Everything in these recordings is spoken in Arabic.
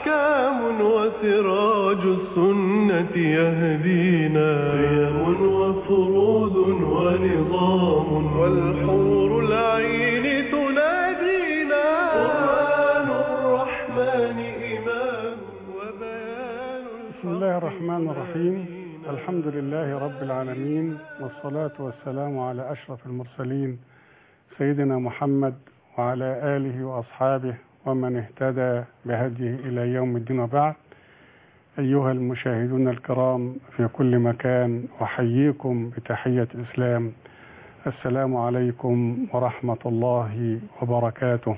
أحكام وسراج السنة يهدينا، قيم وفروض ونظام والحور العين تنادينا، قرآن الرحمن إمام وبيان. بسم الله الرحمن الرحيم. الحمد لله رب العالمين، والصلاة والسلام على أشرف المرسلين سيدنا محمد وعلى آله وأصحابه ومن اهتدى بهديه إلى يوم الدين. وبعد، أيها المشاهدون الكرام في كل مكان، أحييكم بتحية الإسلام. السلام عليكم ورحمة الله وبركاته.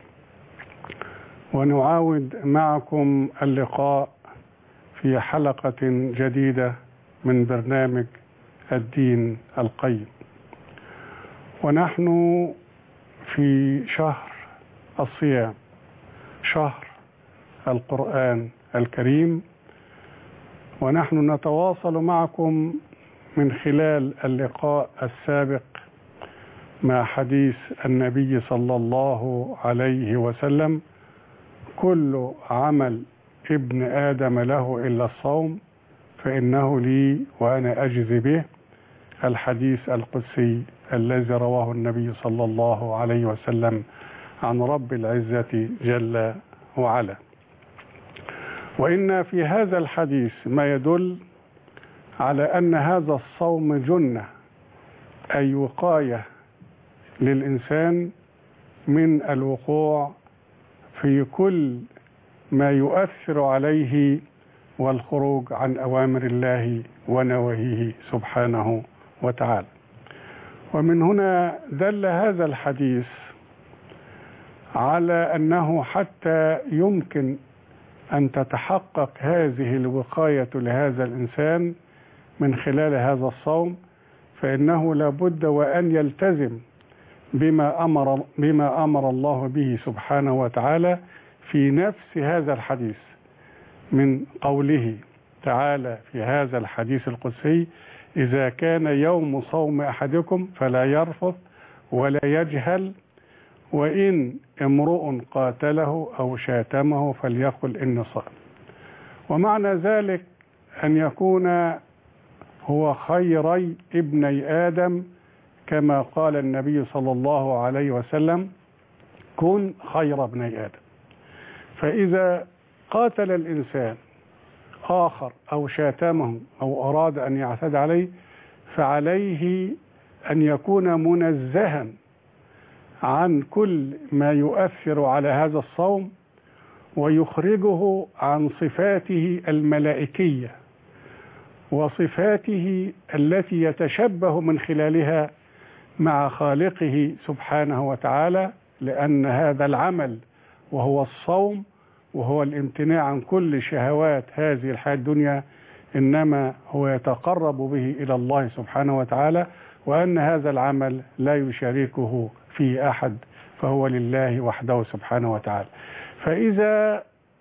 ونعاود معكم اللقاء في حلقة جديدة من برنامج الدين القيم، ونحن في شهر الصيام، شهر القرآن الكريم، ونحن نتواصل معكم من خلال اللقاء السابق مع حديث النبي صلى الله عليه وسلم: كل عمل ابن آدم له إلا الصوم فإنه لي وأنا أجزي به، الحديث القدسي الذي رواه النبي صلى الله عليه وسلم عن رب العزة جل وعلا. وإن في هذا الحديث ما يدل على أن هذا الصوم جنة، أي وقاية للإنسان من الوقوع في كل ما يؤثر عليه والخروج عن أوامر الله ونواهيه سبحانه وتعالى. ومن هنا دل هذا الحديث على أنه حتى يمكن أن تتحقق هذه الوقاية لهذا الإنسان من خلال هذا الصوم، فإنه لابد وأن يلتزم بما أمر الله به سبحانه وتعالى في نفس هذا الحديث، من قوله تعالى في هذا الحديث القدسي: إذا كان يوم صوم أحدكم فلا يرفث ولا يجهل، وإن امرؤ قاتله أو شاتمه فليقل إني صائم. ومعنى ذلك أن يكون هو خيري ابني آدم، كما قال النبي صلى الله عليه وسلم: كن خير ابني آدم. فإذا قاتل الإنسان آخر أو شاتمه أو أراد أن يعتدي عليه، فعليه أن يكون منزها عن كل ما يؤثر على هذا الصوم ويخرجه عن صفاته الملائكية وصفاته التي يتشبه من خلالها مع خالقه سبحانه وتعالى، لأن هذا العمل وهو الصوم وهو الامتناع عن كل شهوات هذه الحياة الدنيا إنما هو يتقرب به إلى الله سبحانه وتعالى، وأن هذا العمل لا يشاركه فيه أحد، فهو لله وحده سبحانه وتعالى. فإذا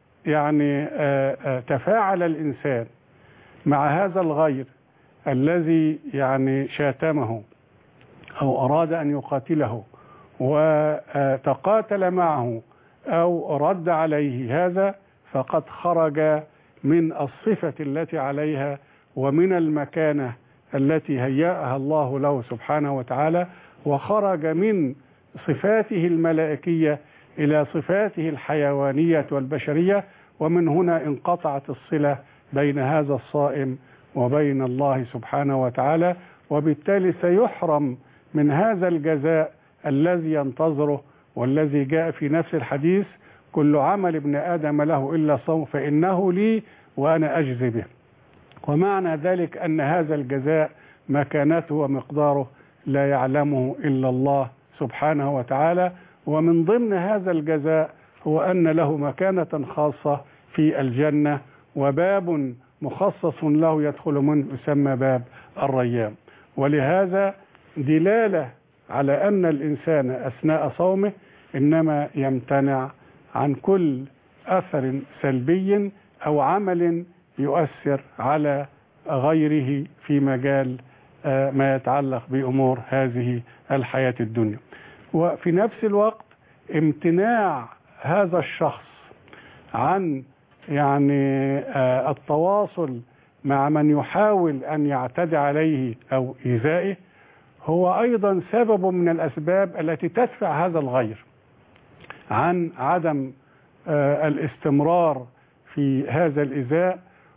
تفاعل الإنسان مع هذا الغير الذي شاتمه أو أراد أن يقاتله وتقاتل معه أو رد عليه، هذا فقد خرج من الصفة التي عليها ومن المكانة التي هيأها الله له سبحانه وتعالى، وخرج من صفاته الملائكية إلى صفاته الحيوانية والبشرية، ومن هنا انقطعت الصلة بين هذا الصائم وبين الله سبحانه وتعالى، وبالتالي سيحرم من هذا الجزاء الذي ينتظره والذي جاء في نفس الحديث: كل عمل ابن آدم له إلا الصوم فإنه لي وأنا أجزي به. ومعنى ذلك أن هذا الجزاء مكانته ومقداره لا يعلمه إلا الله سبحانه وتعالى. ومن ضمن هذا الجزاء هو أن له مكانة خاصة في الجنة، وباب مخصص له يدخل منه يسمى باب الريان. ولهذا دلالة على أن الإنسان أثناء صومه إنما يمتنع عن كل أثر سلبي أو عمل يؤثر على غيره في مجال ما يتعلق بأمور هذه الحياة الدنيا. وفي نفس الوقت امتناع هذا الشخص عن يعني التواصل مع من يحاول أن يعتدي عليه أو إيذائه هو أيضا سبب من الأسباب التي تدفع هذا الغير عن عدم الاستمرار في هذا الإيذاء،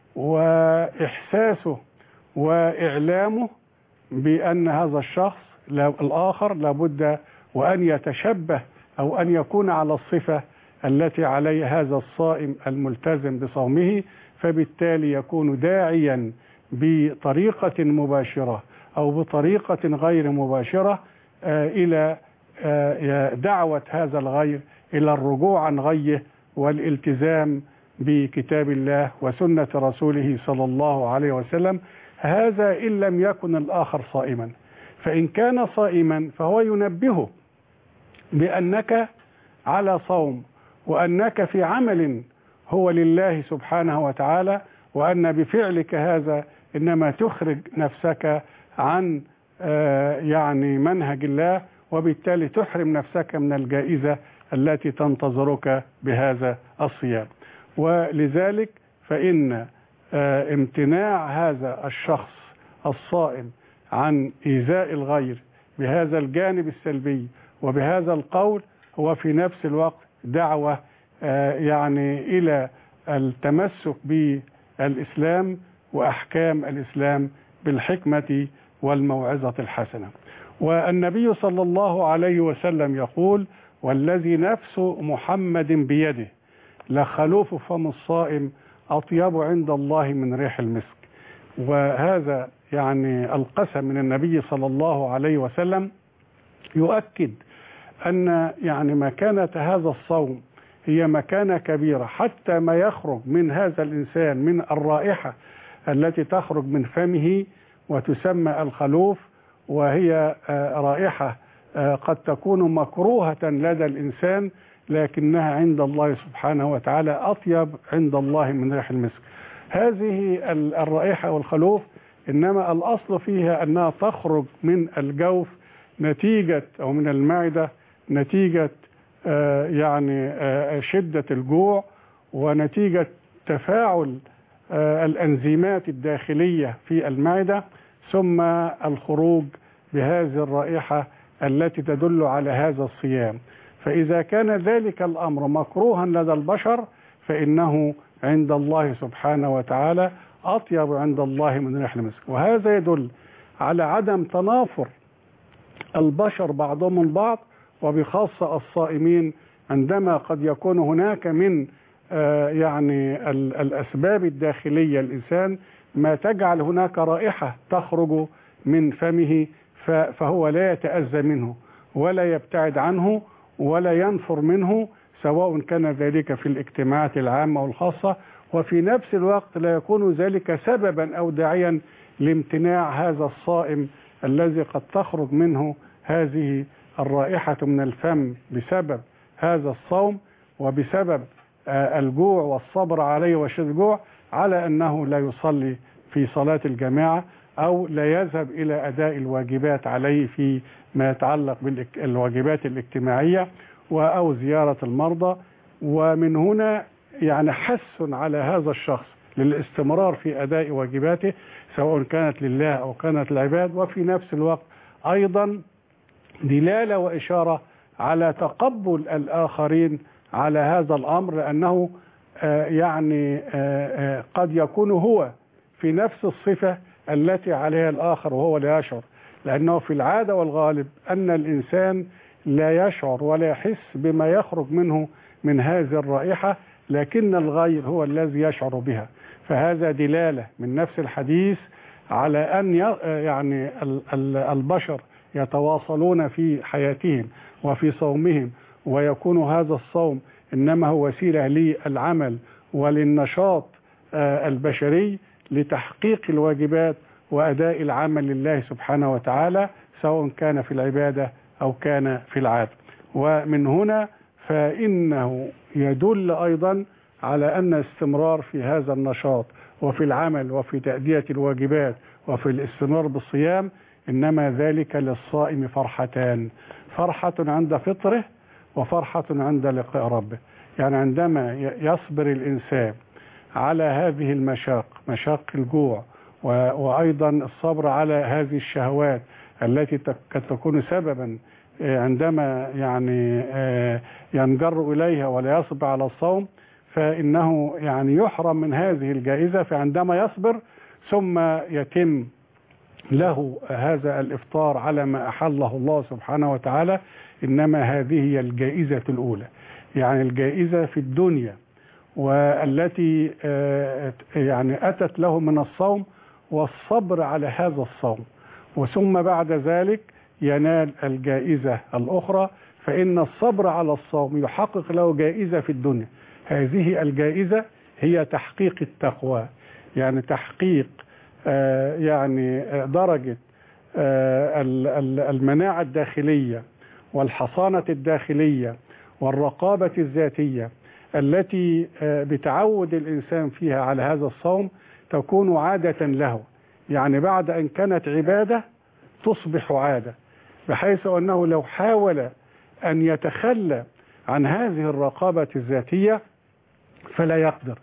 وإحساسه وإعلامه بأن هذا الشخص الآخر لابد وأن يتشبه أو أن يكون على الصفة التي عليه هذا الصائم الملتزم بصومه، فبالتالي يكون داعيا بطريقة مباشرة أو بطريقة غير مباشرة إلى دعوة هذا الغير إلى الرجوع عن غيه والالتزام بكتاب الله وسنة رسوله صلى الله عليه وسلم. هذا إن لم يكن الآخر صائما، فإن كان صائما فهو ينبهه بأنك على صوم، وأنك في عمل هو لله سبحانه وتعالى، وأن بفعلك هذا إنما تخرج نفسك عن يعني منهج الله، وبالتالي تحرم نفسك من الجائزة التي تنتظرك بهذا الصيام. ولذلك فإن امتناع هذا الشخص الصائم عن إيذاء الغير بهذا الجانب السلبي وبهذا القول هو في نفس الوقت دعوة يعني إلى التمسك بالإسلام وأحكام الإسلام بالحكمة والموعظة الحسنة. والنبي صلى الله عليه وسلم يقول: والذي نفس محمد بيده لخلوف فم الصائم أطيب عند الله من ريح المسك. وهذا يعني القسم من النبي صلى الله عليه وسلم يؤكد أن يعني مكانة هذا الصوم هي مكانة كبيرة، حتى ما يخرج من هذا الإنسان من الرائحة التي تخرج من فمه وتسمى الخلوف، وهي رائحة قد تكون مكروهة لدى الإنسان، لكنها عند الله سبحانه وتعالى أطيب عند الله من ريح المسك. هذه الرائحة والخلوف إنما الأصل فيها أنها تخرج من الجوف نتيجة أو من المعدة نتيجة يعني شدة الجوع ونتيجة تفاعل الأنزيمات الداخلية في المعدة، ثم الخروج بهذه الرائحة التي تدل على هذا الصيام. فإذا كان ذلك الأمر مكروها لدى البشر فإنه عند الله سبحانه وتعالى أطيب عند الله من ريح المسك. وهذا يدل على عدم تنافر البشر بعضهم من بعض، وبخاصة الصائمين، عندما قد يكون هناك من يعني الأسباب الداخلية الإنسان ما تجعل هناك رائحة تخرج من فمه، فهو لا يتأذى منه ولا يبتعد عنه ولا ينفر منه، سواء كان ذلك في الاجتماعات العامة والخاصة، وفي نفس الوقت لا يكون ذلك سببا أو داعيا لامتناع هذا الصائم الذي قد تخرج منه هذه الرائحة من الفم بسبب هذا الصوم وبسبب الجوع والصبر عليه وشدة الجوع، على أنه لا يصلي في صلاة الجماعة أو لا يذهب إلى أداء الواجبات عليه في ما يتعلق بالواجبات الاجتماعية أو زيارة المرضى. ومن هنا يعني حث على هذا الشخص للاستمرار في أداء واجباته سواء كانت لله أو كانت للعباد، وفي نفس الوقت أيضا دلالة وإشارة على تقبل الآخرين على هذا الأمر، لأنه يعني قد يكون هو في نفس الصفة التي عليها الآخر وهو لا يشعر، لأنه في العادة والغالب أن الإنسان لا يشعر ولا يحس بما يخرج منه من هذه الرائحة، لكن الغير هو الذي يشعر بها. فهذا دلالة من نفس الحديث على أن يعني البشر يتواصلون في حياتهم وفي صومهم، ويكون هذا الصوم إنما هو وسيلة للعمل وللنشاط البشري لتحقيق الواجبات وأداء العمل لله سبحانه وتعالى، سواء كان في العبادة أو كان في العادة. ومن هنا فإنه يدل أيضا على أن الاستمرار في هذا النشاط وفي العمل وفي تأدية الواجبات وفي الاستمرار بالصيام إنما ذلك للصائم فرحتان: فرحة عند فطره وفرحة عند لقاء ربه. يعني عندما يصبر الإنسان على هذه المشاق، مشاق الجوع، وأيضا الصبر على هذه الشهوات التي قد تكون سببا عندما يعني ينجر إليها ولا يصبر على الصوم، فإنه يعني يحرم من هذه الجائزة. فعندما يصبر ثم يتم له هذا الإفطار على ما أحله الله سبحانه وتعالى، إنما هذه هي الجائزة الأولى، يعني الجائزة في الدنيا والتي يعني أتت له من الصوم والصبر على هذا الصوم، وثم بعد ذلك ينال الجائزة الأخرى، فإن الصبر على الصوم يحقق له جائزة في الدنيا. هذه الجائزة هي تحقيق التقوى، يعني تحقيق يعني درجة المناعة الداخلية والحصانة الداخلية والرقابة الذاتية التي بتعود الإنسان فيها على هذا الصوم تكون عادة له، يعني بعد أن كانت عبادة تصبح عادة، بحيث أنه لو حاول أن يتخلى عن هذه الرقابة الذاتية فلا يقدر،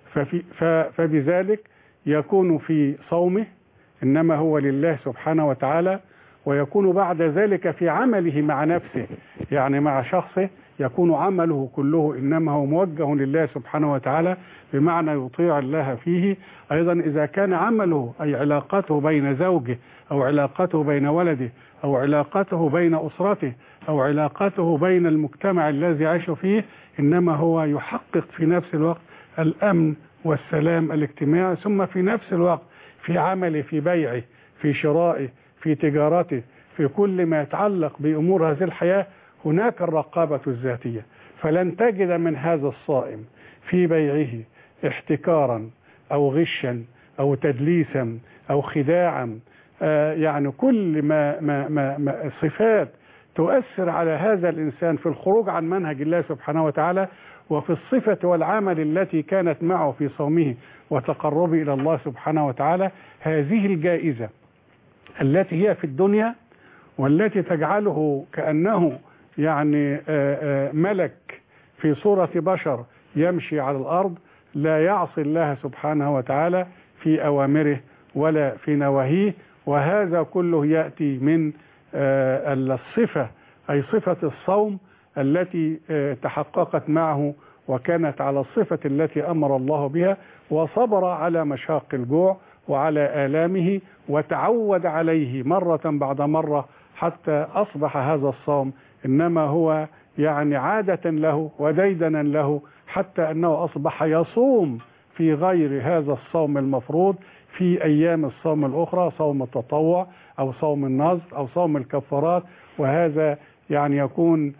فبذلك يكون في صومه إنما هو لله سبحانه وتعالى، ويكون بعد ذلك في عمله مع نفسه، يعني مع شخصه يكون عمله كله إنما هو موجه لله سبحانه وتعالى، بمعنى يطيع الله فيه. أيضا إذا كان عمله أي علاقته بين زوجه أو علاقته بين ولده أو علاقته بين أسرته أو علاقته بين المجتمع الذي يعيش فيه، إنما هو يحقق في نفس الوقت الأمن والسلام الاجتماعي، ثم في نفس الوقت في عمله، في بيعه، في شرائه، في تجارته، في كل ما يتعلق بأمور هذه الحياة هناك الرقابة الذاتية. فلن تجد من هذا الصائم في بيعه احتكارا أو غشا أو تدليسا أو خداعا، يعني كل ما صفات تؤثر على هذا الإنسان في الخروج عن منهج الله سبحانه وتعالى، وفي الصفة والعمل التي كانت معه في صومه وتقربه إلى الله سبحانه وتعالى. هذه الجائزة التي هي في الدنيا والتي تجعله كأنه يعني ملك في صورة بشر يمشي على الأرض، لا يعصي الله سبحانه وتعالى في أوامره ولا في نواهيه، وهذا كله يأتي من الصفة، أي صفة الصوم التي تحققت معه وكانت على الصفة التي أمر الله بها، وصبر على مشاق الجوع وعلى آلامه وتعود عليه مرة بعد مرة حتى أصبح هذا الصوم إنما هو يعني عادة له وديدنا له، حتى أنه أصبح يصوم في غير هذا الصوم المفروض في أيام الصوم الأخرى، صوم التطوع أو صوم النذر أو صوم الكفارات، وهذا يعني يكون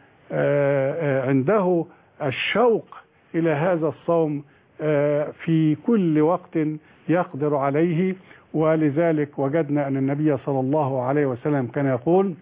عنده الشوق إلى هذا الصوم في كل وقت يقدر عليه. ولذلك وجدنا أن النبي صلى الله عليه وسلم كان يقول: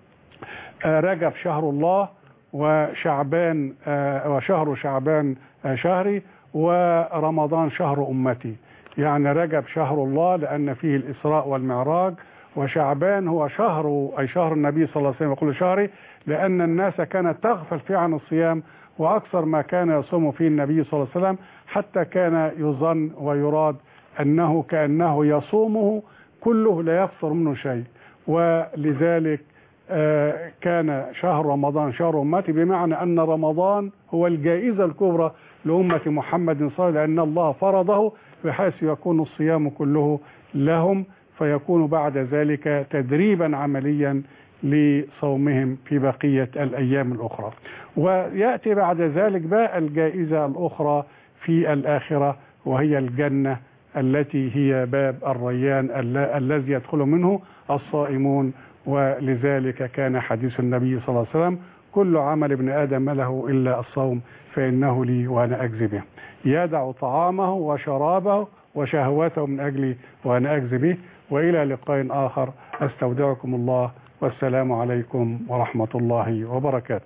رجب شهر الله وشعبان وشهر شعبان شهري ورمضان شهر أمتي. يعني رجب شهر الله لأن فيه الإسراء والمعراج، وشعبان هو شهر أي شهر النبي صلى الله عليه وسلم يقول شهري لأن الناس كانت تغفل فيه عن الصيام، وأكثر ما كان يصوم فيه النبي صلى الله عليه وسلم حتى كان يظن ويراد أنه كأنه يصومه كله لا يقصر منه شيء. ولذلك كان شهر رمضان شهر أمتي، بمعنى أن رمضان هو الجائزة الكبرى لأمة محمد صلى الله عليه وسلم، لأن الله فرضه بحيث يكون الصيام كله لهم، فيكون بعد ذلك تدريبا عمليا لصومهم في بقية الأيام الأخرى. ويأتي بعد ذلك بقى الجائزة الأخرى في الآخرة، وهي الجنة التي هي باب الريان الذي يدخل منه الصائمون. ولذلك كان حديث النبي صلى الله عليه وسلم: كل عمل ابن آدم له إلا الصوم فإنه لي وأنا أجزي به. يدع طعامه وشرابه وشهوته من أجلي وأنا أجزي به. وإلى لقاء آخر، أستودعكم الله، والسلام عليكم ورحمة الله وبركاته.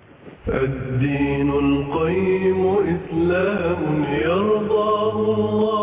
الدين القيم إسلام يرضاه الله